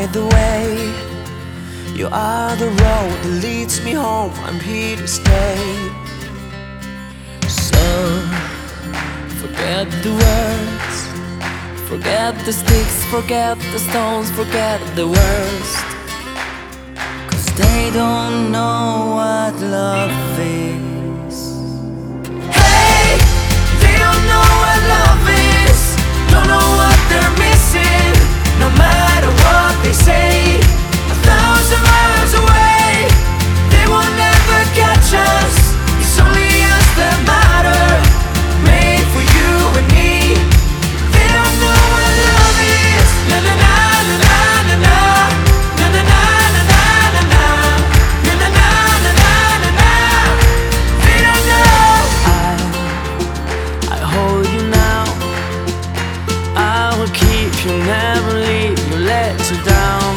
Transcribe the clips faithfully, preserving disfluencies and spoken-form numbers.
light the way. You are the road that leads me home, I'm here to stay. So forget the words, forget the sticks, forget the stones, forget the worst. Cause they don't know what love is. Hey, they don't know what love is. Don't know what they're missing. No matter what they say, a thousand miles away, they will never catch us. It's only us that matter, made for you and me. They don't know what love is. Na na na na na na na. Na na na na na na na. Na na na na na na na. They don't know. I, I hold you now. I will keep you, never leave you, let you down.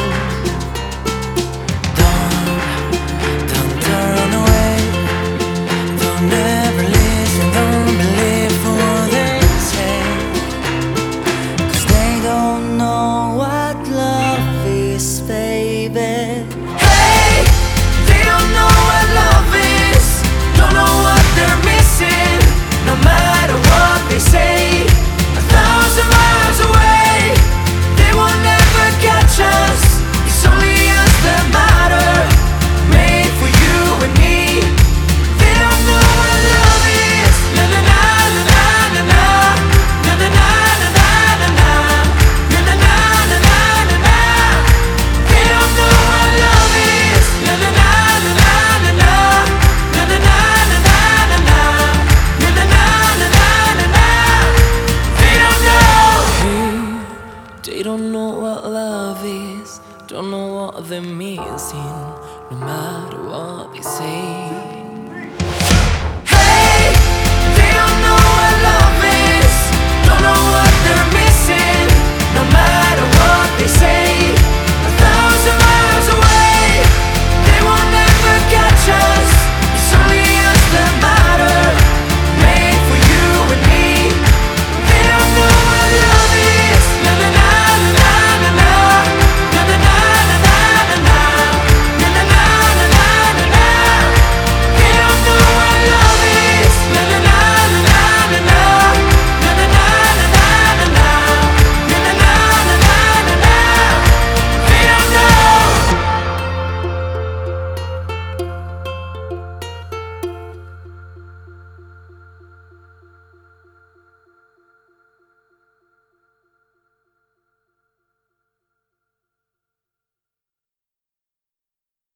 Don't, don't turn away. Don't ever listen, don't believe what they say. Cause they don't know what love is, baby. Hey, they don't know what love is. Don't know what they're missing. No matter what they say, a thousand miles away, they will never catch us. It's only us that matter, made for you and me. They don't know what love is. Na na na na na na na. Na na na na na na na. Na na na na na na na. They don't know what love is. Na na na na na na na. Na na na na na na na. Na na na na na na na. They don't know. They don't know what love is. Don't know what they're missing. No matter what they say.